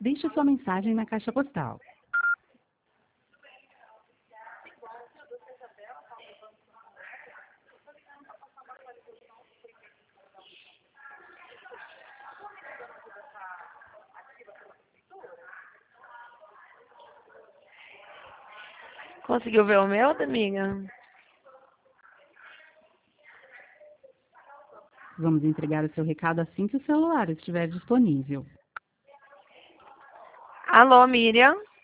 Deixe sua mensagem na caixa postal. Conseguiu ver o meu, amiga? Vamos entregar o seu recado assim que o celular estiver disponível. Alô, Miriam?